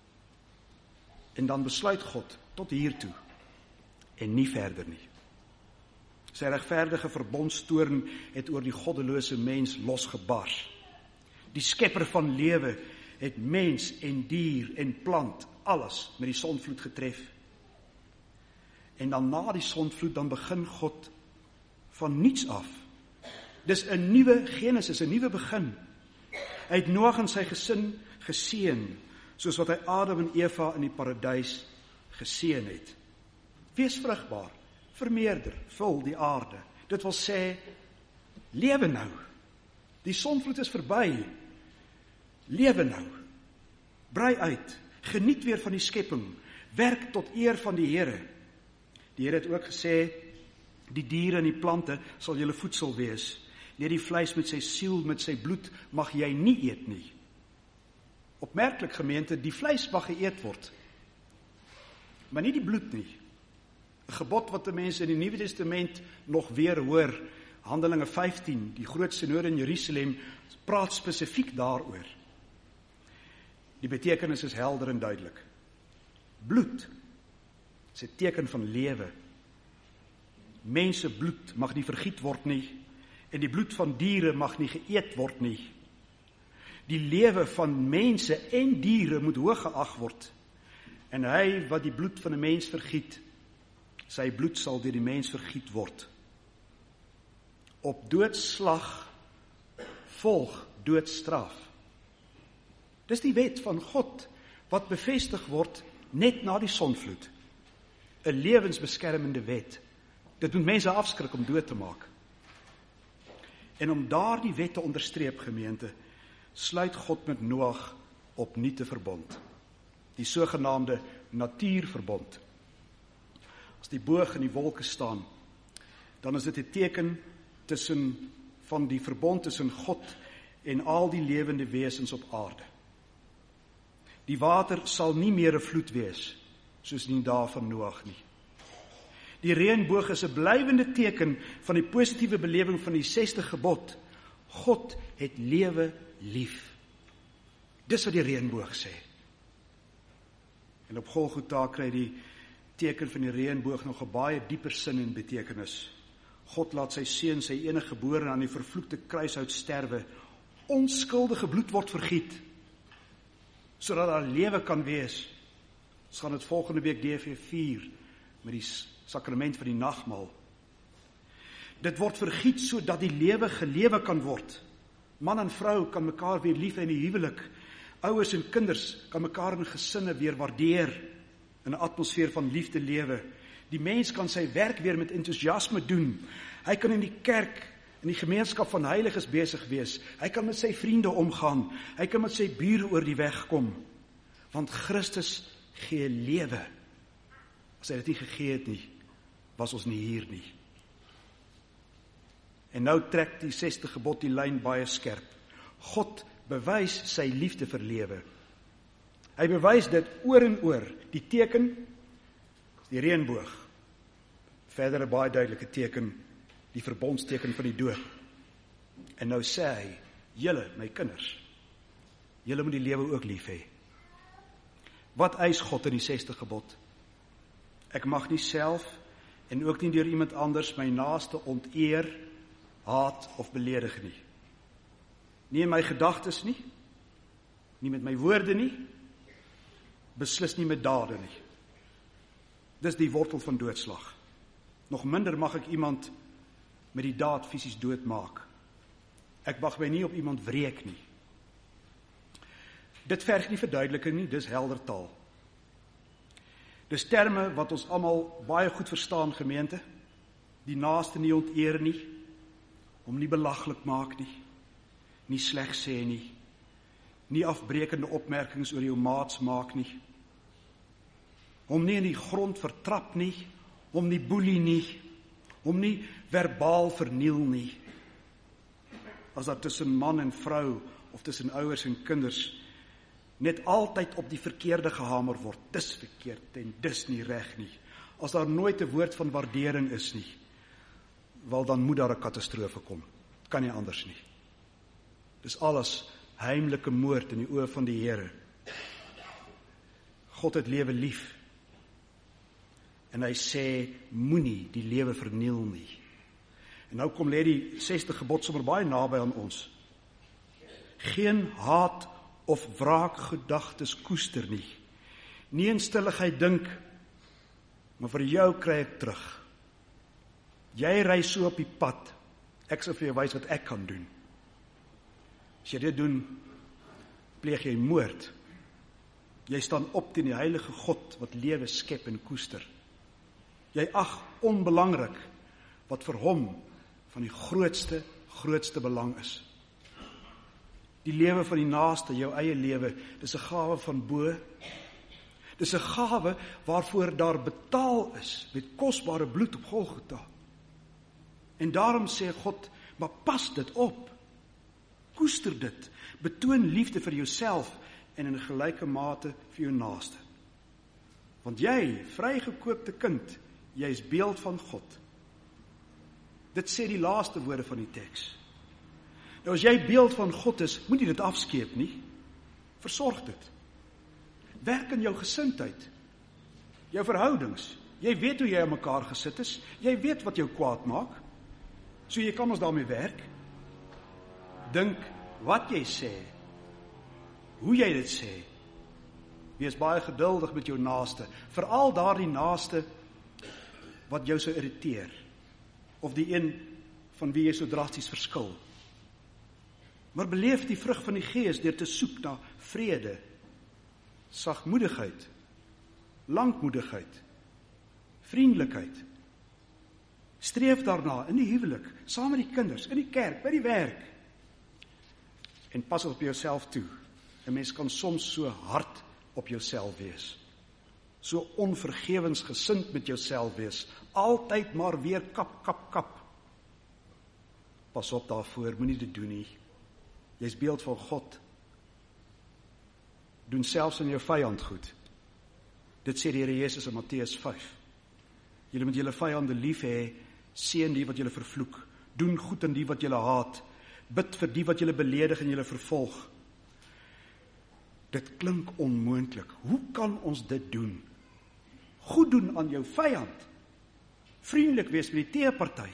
En dan besluit God tot hiertoe en nie verder nie. Sy regverdige verbondstoorn het oor die goddelose mens losgebars. Die skepper van lewe het mens en dier en plant, alles met die sonvloed getref. En dan na die sonvloed, dan begin God van niets af. Dis 'n nuwe Genesis, 'n nuwe begin. Hy het Noag en sy gesin geseën, soos wat hy Adam en Eva in die paradys geseën het. Wees vrugbaar, vermeerder, vul die aarde. Dit wil sê, lewe nou. Die sonvloed is verby. Lewe nou. Brei uit. Geniet weer van die skepping. Werk tot eer van die Here. Die Here het ook gesê, die diere en die plante sal julle voedsel wees. Net die vleis met sy siel, met sy bloed, mag jy nie eet nie. Opmerklik gemeente, die vleis mag geëet word, maar nie die bloed nie. 'n gebod wat die mense in die Nuwe Testament nog weer hoor. Handelinge 15, die groot synode in Jerusalem, praat spesifiek daaroor. Die betekenis is helder en duidelik. Bloed is 'n teken van lewe. Mense bloed mag nie vergiet word nie, en die bloed van diere mag nie geëet word nie. Die lewe van mense en diere moet hoog geag word. En hy wat die bloed van 'n mens vergiet, sy bloed sal deur die mens vergiet word. Op doodslag volg doodstraf. Dis die wet van God wat bevestig word net na die sonvloed. 'n Lewensbeskermende wet. Dit moet mense afskrik om dood te maak. En om daardie wet te onderstreep, gemeente, sluit God met Noag opnuut 'n verbond. Die sogenaamde natuurverbond. As die boog in die wolke staan, dan is dit 'n teken van die verbond tussen God en al die lewende wesens op aarde. Die water sal nie meer 'n vloed wees, soos in die dae van Noag nie. Die reënboog is 'n blywende teken van die positiewe belewing van die 6de gebod. God het lewe lief. Dis wat die reënboog sê. En op Golgotha kry die teken van die reënboog nog 'n baie dieper sin en betekenis. God laat sy seun, sy enige gebore, aan die vervloekte kruishout sterwe. Onskuldige bloed word vergiet, sodat daar lewe kan wees. Ons gaan dit volgende week DV 4 met die sakrament van die nagmaal. Dit word vergiet sodat die lewe gelewe kan word. Man en vrou kan mekaar weer lief hê in die huwelik. Ouers en kinders kan mekaar in gesinne weer waardeer in 'n atmosfeer van liefde lewe. Die mens kan sy werk weer met entoesiasme doen. Hy kan in die kerk, in die gemeenskap van heiliges besig wees. Hy kan met sy vriende omgaan. Hy kan met sy bure oor die weg kom. Want Christus gee lewe. As hy dit nie gegee het nie, was ons nie hier nie. En nou trek die 6de gebod die lyn baie skerp. God bewys sy liefde vir lewe. Hy bewys dit oor en oor. Die teken, die reënboog. Verder 'n baie duidelike teken, die verbondsteken van die doop. En nou sê hy, julle, my kinders, julle moet die lewe ook lief hê. Wat eis God in die 6de gebod? Ek mag nie self en ook nie deur iemand anders my naaste onteer, haat of beledig nie. Nie in my gedagtes nie, nie met my woorde nie, beslis nie met dade nie. Dis die wortel van doodslag. Nog minder mag ek iemand met die daad fisies doodmaak. Ek mag my nie op iemand wreek nie. Dit verg nie verduideliking nie, dis helder taal. Dis terme wat ons almal baie goed verstaan, gemeente. Die naaste nie onteer nie, hom nie belaglik maak nie sleg sê nie afbrekende opmerkings oor jou maats maak nie, hom nie in die grond vertrap nie, hom nie boelie nie, hom nie verbaal verniel nie. As daar tussen man en vrou, of tussen ouers en kinders, net altyd op die verkeerde gehamer word, dis verkeerd en dis nie reg nie, as daar nooit 'n woord van waardering is nie, wel dan moet daar 'n katastrofe kom. Kan nie anders nie. Dis alles heimlike moord in die oë van die Here. God het lewe lief. En hy sê, moenie die lewe verniel nie. En nou kom lê die 6de gebod sommer baie naby aan ons. Geen haat of wraakgedagtes koester nie. Nie in stilligheid dink, maar vir jou kry ek terug. Jy ry so op die pad, ek sal vir jou wys wat ek kan doen. As jy dit doen, pleeg jy moord. Jy staan op teen die heilige God wat lewe skep en koester. Jy ag onbelangrik wat vir hom van die grootste belang is. Die lewe van die naaste, jou eie lewe, dis 'n gawe van bo. Dis 'n gawe waarvoor daar betaal is met kosbare bloed op Golgotha. En daarom sê God, maar pas dit op. Koester dit. Betoon liefde vir jouself en in gelyke mate vir jou naaste. Want jy, vrygekoopte kind, Jy is beeld van God. Dit sê die laaste woorde van die teks. Nou as jy beeld van God is, moet jy dit afskeep nie. Versorg dit. Werk in jou gesindheid, jou verhoudings. Jy weet hoe jy aan mekaar gesit is. Jy weet wat jou kwaad maak. So jy kan ons daarmee werk. Dink wat jy sê, hoe jy dit sê. Wees baie geduldig met jou naaste, veral daardie naaste wat jou so irriteer, of die een van wie jy so drasties verskil. Maar beleef die vrug van die Gees deur te soek na vrede, sagmoedigheid, lankmoedigheid, vriendelikheid. Streef daarna in die huwelik, saam met die kinders, in die kerk, by die werk. En pas op jouself toe. 'n Mens kan soms so hard op jouself wees. So onvergewensgesind met jouself wees. Altyd maar weer kap. Pas op daarvoor, moenie dit doen nie. Jy's beeld van God. Doen selfs aan jou vyand goed. Dit sê die Here Jesus in Matteus 5. Julle moet julle vyande lief hê, seën die wat julle vervloek, doen goed aan die wat julle haat, bid vir die wat julle beledig en julle vervolg. Dit klink onmoontlik. Hoe kan ons dit doen? Goed doen aan jou vyand. Vriendelik wees met die teeparty.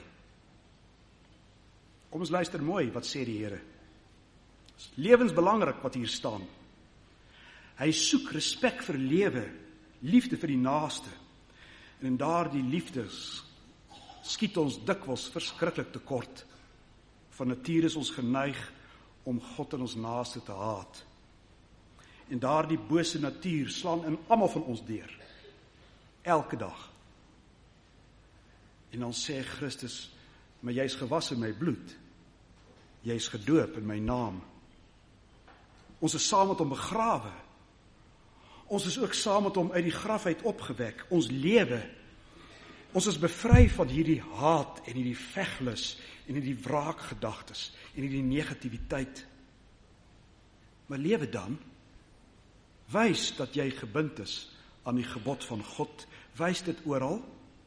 Kom ons luister mooi, wat sê die Here? Dit is lewensbelangrik wat hier staan. Hy soek respek vir lewe, liefde vir die naaste. En in daardie liefdes skiet ons dikwels verskriklik tekort. Van nature is ons geneig om God en ons naaste te haat. En daardie bose natuur slaan in almal van ons deur. Elke dag. En dan sê Christus, maar jy is gewas in my bloed. Jy is gedoop in my naam. Ons is saam met hom begrawe. Ons is ook saam met hom uit die graf uit opgewek. Ons lewe. Ons is bevry van hierdie haat en hierdie veglus en hierdie wraakgedagtes en hierdie negativiteit. Maar lewe dan. Wys dat jy gebind is aan die gebod van God. Wys dit oral.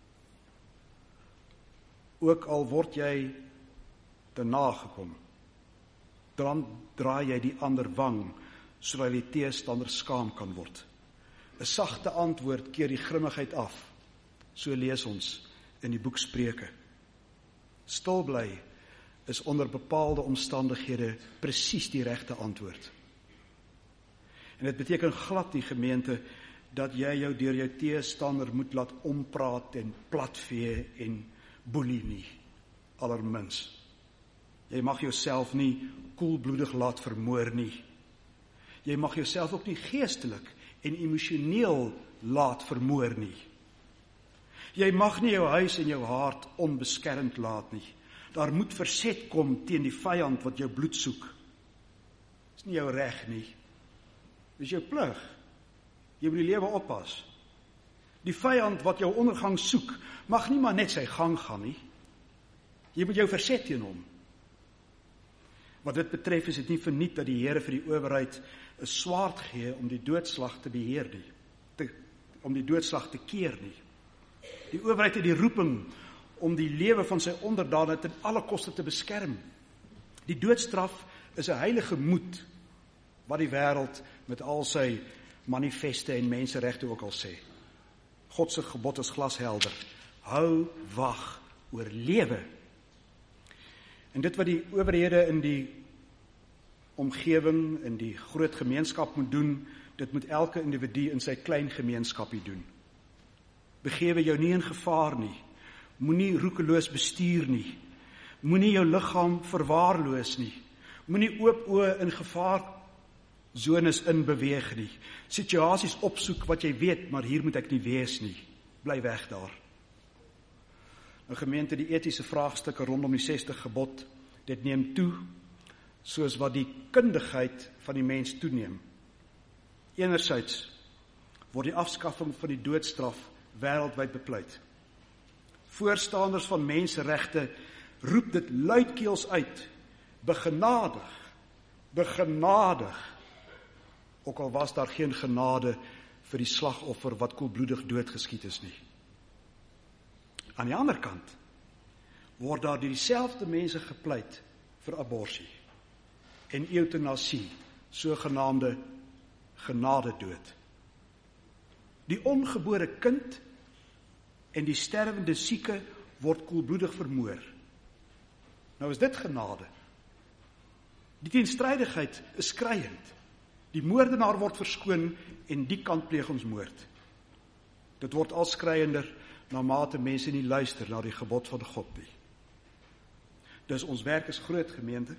Ook al word jy te nagekom, dan draai jy die ander wang, sodat die teestander skaam kan word. 'n Sagte antwoord keer die grimmigheid af. So lees ons in die boek Spreuke. Stil bly is onder bepaalde omstandighede presies die regte antwoord. En dit beteken glad die gemeente dat jy jou deur jou teestander moet laat ompraat en platvee en boelie nie, allermins. Jy mag jouself nie koelbloedig laat vermoor nie. Jy mag jouself ook nie geestelik en emosioneel laat vermoor nie. Jy mag nie jou huis en jou hart onbeskermd laat nie. Daar moet verset kom teen die vyand wat jou bloed soek. Dis nie jou reg nie. Dis jou plig. Jy moet die lewe oppas. Die vyand wat jou ondergang soek, mag nie maar net sy gang gaan nie. Jy moet jou verset teen hom. Wat dit betref is dit nie verniet dat die Here vir die owerheid 'n swaard gee om die doodslag te beheer nie, om die doodslag te keer nie. Die owerheid het die roeping om die lewe van sy onderdane ten alle koste te beskerm. Die doodstraf is 'n heilige moed wat die wêreld met al sy manifeste en menseregte ook al sê. God se gebod is glashelder. Hou wag oor lewe. En dit wat die owerhede in die omgewing, in die groot gemeenskap moet doen, dit moet elke individu in sy klein gemeenskapie doen. Begewe jou nie in gevaar nie. Moenie roekeloos bestuur nie. Moenie jou liggaam verwaarloos nie. Moenie oop oë in gevaarzones inbeweeg nie. Situasies opsoek wat jy weet, maar hier moet ek nie wees nie. Bly weg daar. 'n Gemeente, die etiese vraagstukke rondom die 60 gebod, dit neem toe, soos wat die kundigheid van die mens toeneem. Enerzijds word die afskaffing van die doodstraf wêreldwyd bepleit. Voorstanders van menseregte roep dit luidkeels uit, begenadig, ook al was daar geen genade vir die slagoffer wat koelbloedig doodgeskiet is nie. Aan die ander kant word daar deur dieselfde mense gepleit vir abortus en eutanasie, sogenaamde genadedood. Die ongebore kind en die sterwende sieke word koelbloedig vermoor. Nou is dit genade. Die teenstrydigheid is skriwend. Die moordenaar word verskoon en die kant pleeg ons moord. Dit word al skriwender na mate mense nie luister na die gebod van God nie. Dus ons werk is groot, gemeente.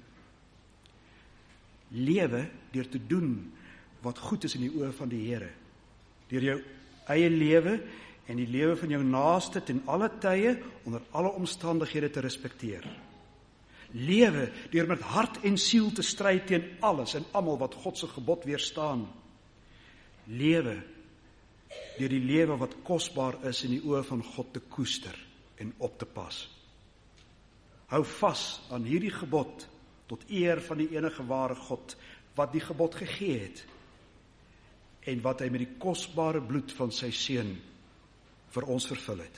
Lewe deur te doen wat goed is in die oë van die Here. Deur jou eie lewe en die lewe van jou naaste ten alle tye onder alle omstandighede te respekteer. Lewe deur met hart en siel te stry teen alles en almal wat God se gebod weerstaan. Lewe deur die lewe wat kosbaar is in die oë van God te koester en op te pas. Hou vas aan hierdie gebod tot eer van die enige ware God wat die gebod gegee het en wat hy met die kosbare bloed van sy seun vir ons vervul het.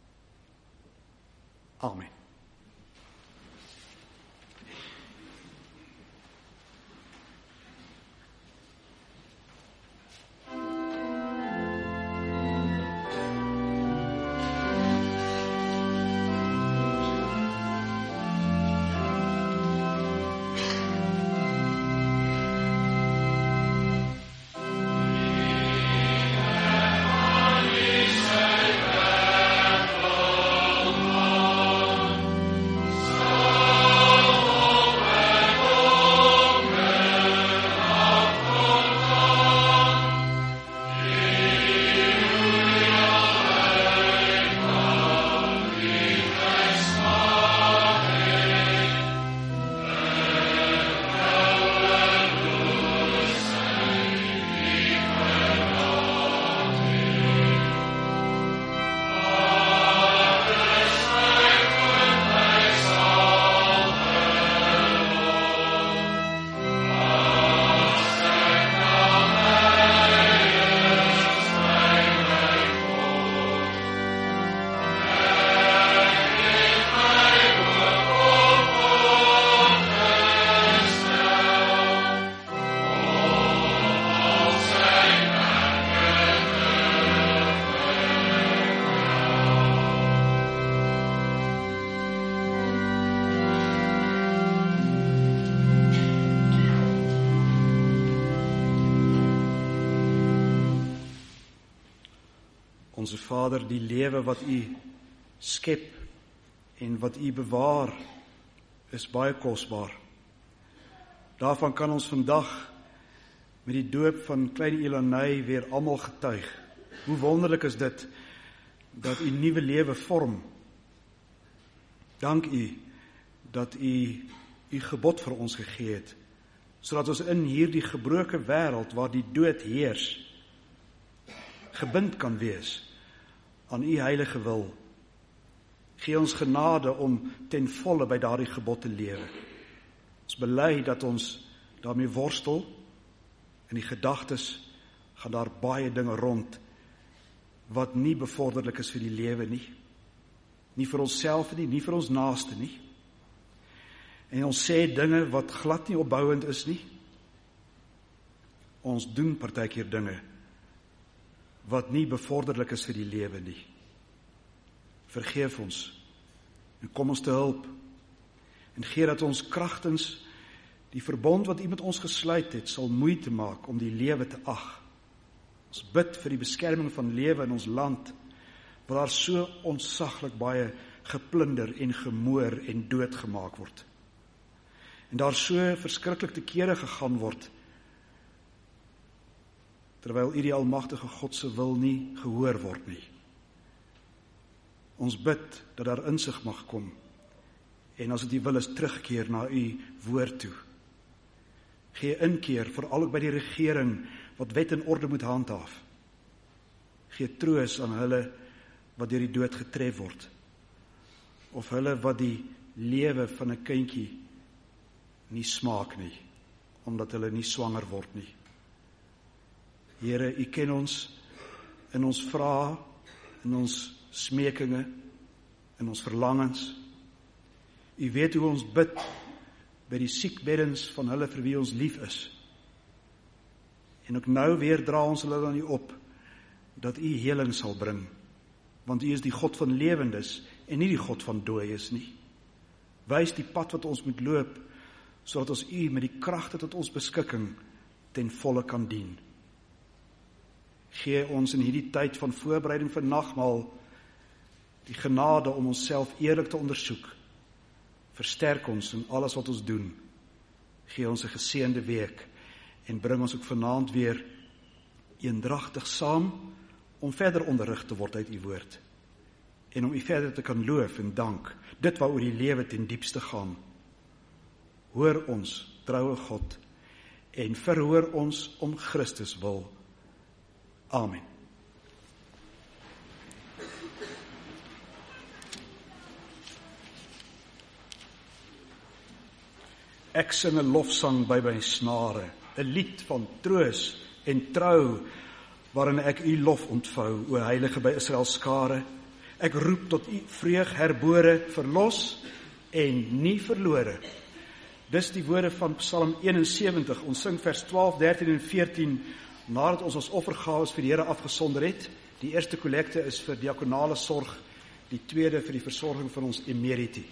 Amen. Onse Vader, die lewe wat U skep en wat U bewaar, is baie kosbaar. Daarvan kan ons vandag met die doop van klein Elanay weer almal getuig. Hoe wonderlik is dit, dat U nuwe lewe vorm. Dank U, dat U U gebod vir ons gegee het, sodat ons in hierdie gebroke wêreld waar die dood heers, gebind kan wees aan U heilige wil. Gee ons genade om ten volle by daardie gebod te lewe. Ons bely dat ons daarmee worstel, in die gedagtes gaan daar baie dinge rond wat nie bevorderlik is vir die lewe nie. Nie vir onsself nie, nie vir ons naaste nie. En ons sê dinge wat glad nie opbouend is nie. Ons doen partykeer dinge wat nie bevorderlik is vir die lewe nie. Vergeef ons en kom ons te hulp en gee dat ons kragtens die verbond wat U met ons gesluit het, sal moeite maak om die lewe te ag. Ons bid vir die beskerming van lewe in ons land, waar daar so ontsaglik baie geplunder en gemoor en doodgemaak word. En daar so verskriklik te kere gegaan word, terwyl U die almagtige God se wil nie gehoor word nie. Ons bid dat daar insig mag kom, en as dit U wil is, terugkeer na U woord toe. Gee inkeer, veral ook by die regering, wat wet en orde moet handhaaf. Gee troos aan hulle wat deur die dood getref word, of hulle wat die lewe van 'n kindjie nie smaak nie, omdat hulle nie swanger word nie. Here, U ken ons in ons vrae, in ons smekinge, in ons verlangens. U weet hoe ons bid by die siekbeddens van hulle vir wie ons lief is. En ook nou weer dra ons hulle aan u op, dat u heling sal bring, want u is die God van lewendes en nie die God van dooies nie. Wys die pad wat ons moet loop, sodat ons u met die kragte tot ons beskikking ten volle kan dien. Gee ons in hierdie tyd van voorbereiding vir nagmaal die genade om onsself eerlik te ondersoek. Versterk ons in alles wat ons doen. Gee ons 'n geseënde week en bring ons ook vanaand weer eendragtig saam om verder onderrig te word uit u woord en om u verder te kan loof en dank, dit waaroor die lewe ten diepste gaan. Hoor ons, troue God, en verhoor ons om Christus wil. Amen. Ek sing 'n lofsang by my snare, 'n lied van troos en trou, waarin ek u lof ontvou, o heilige by Israel skare. Ek roep tot u vreug herbore, verlos en nie verlore. Dis die woorde van Psalm 71. Ons sing vers 12, 13 en 14, nadat ons offergawes vir die Here afgesonder het. Die eerste kollekte is vir diakonale sorg, die tweede vir die versorging van ons emeriti.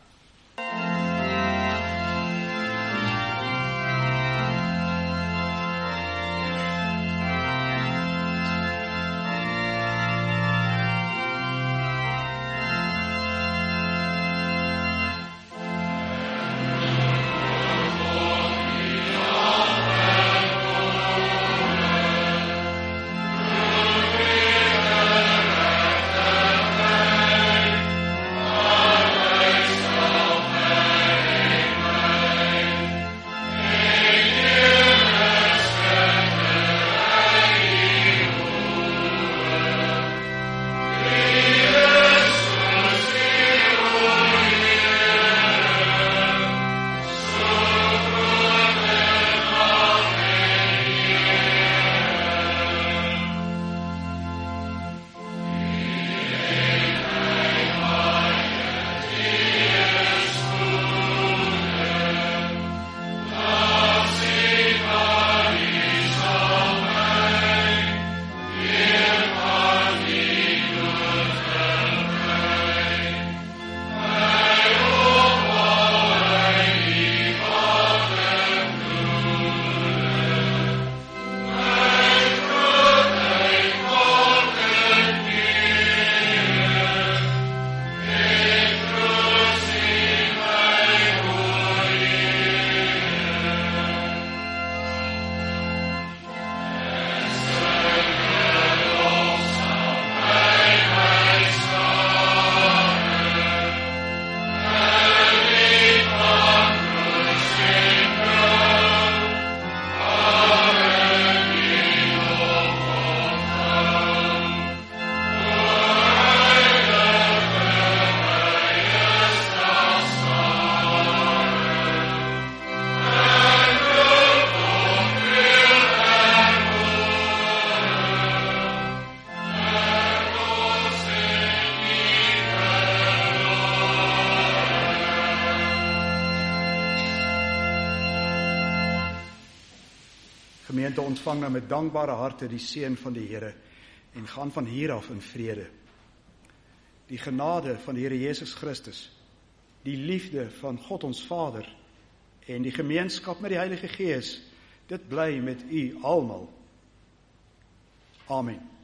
Gemeente, ontvang nou met dankbare harte die seën van die Here en gaan van hier af in vrede. Die genade van die Here Jesus Christus, die liefde van God ons Vader en die gemeenskap met die Heilige Gees, dit bly met u almal. Amen.